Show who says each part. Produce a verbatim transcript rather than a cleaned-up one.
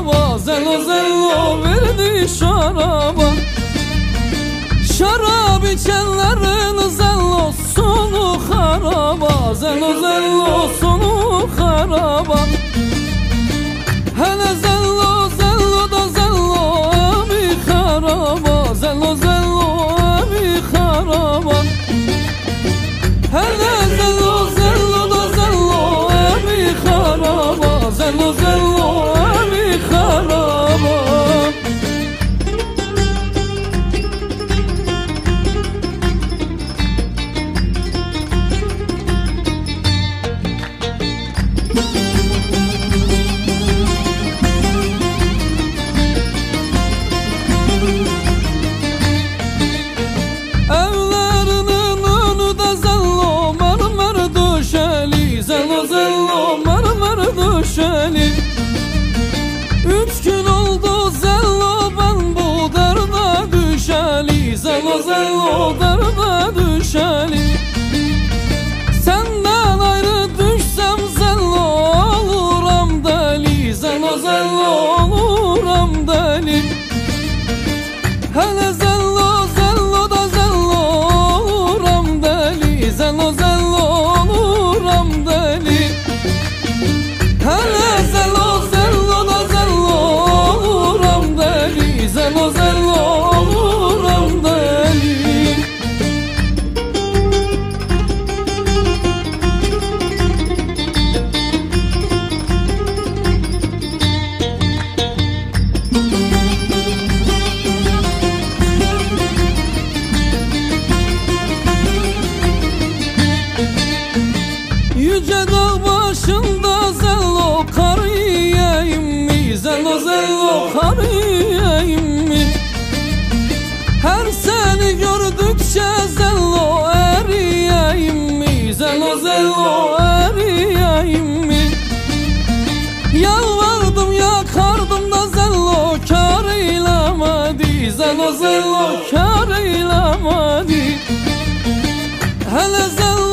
Speaker 1: haraba, zello zello verdi şaraba. Şarap içenlerin zello sonu haraba, zello zello sonu haraba. Hele zello zello da zello abi haraba, zello zello abi haraba. Hele zello zello da zello abi haraba, zello zello abi haraba. Evlerinin önü de zello mermer döşeli, zello zello mermer döşeli. Üç gün oldu zello ben bu derde düşeli, zello zello derde düşeli. Senden ayrı düşsem zello oluram deli, zello zello oluram deli. Hele zello zello da zello oluram deli, zello zello oluram deli. Hele zello zello da zello oluram deli, zello zello oluram deli. Yüce dağ başında zello kar yiyeyim mi, zello zello kar yiyeyim mi? Her seni gördükçe zello eriyeyim mi, zello zello eriyeyim mi? Yalvardım yakardım da zello kar eylemedi, zello zello kar eylemedi. Hele zello